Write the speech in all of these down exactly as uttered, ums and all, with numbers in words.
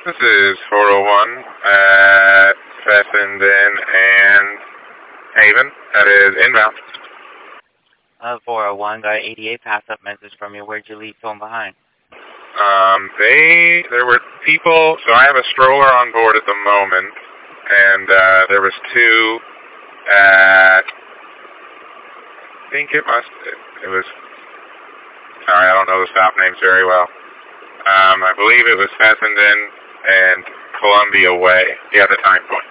This is four oh one at Fessenden and Haven. That is inbound. Uh, four oh one, got an eighty-eight pass-up message from you. Where'd you leave someone behind? Um, they, there were people, so I have a stroller on board at the moment, and uh, there was two at, I think it must, it, it was, sorry, I don't know the stop names very well. Um, I believe it was Fessenden and Columbia Way, yeah, the time point.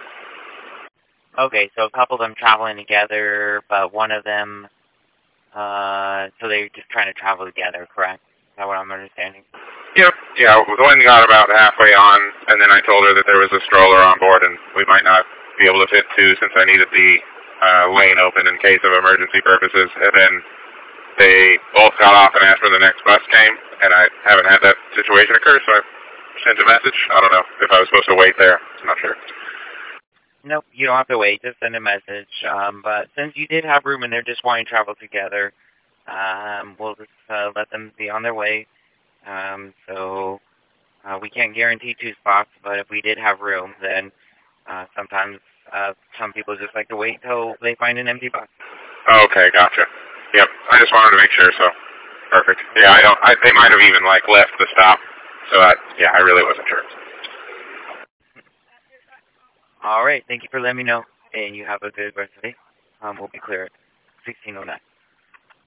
Okay, so a couple of them traveling together, but one of them, uh, so they're just trying to travel together, correct? Is that what I'm understanding? Yep, yeah, the one got about halfway on, and then I told her that there was a stroller on board, and we might not be able to fit two since I needed the uh, lane open in case of emergency purposes, and then they both got off and asked when the next bus came, and I haven't had that situation occur, so I sent a message. I don't know if I was supposed to wait there. I'm not sure. Nope, you don't have to wait. Just send a message. Um, but since you did have room and they're just wanting to travel together, um, we'll just uh, let them be on their way. Um, so uh, we can't guarantee two spots, but if we did have room, then uh, sometimes uh, some people just like to wait until they find an empty bus. Okay, gotcha. Yep, I just wanted to make sure, so perfect. Yeah, I don't. I, they might have even like left the stop, so I, yeah, I really wasn't sure. All right, thank you for letting me know, and you have a good rest of the day. Um, we'll be clear at sixteen oh nine.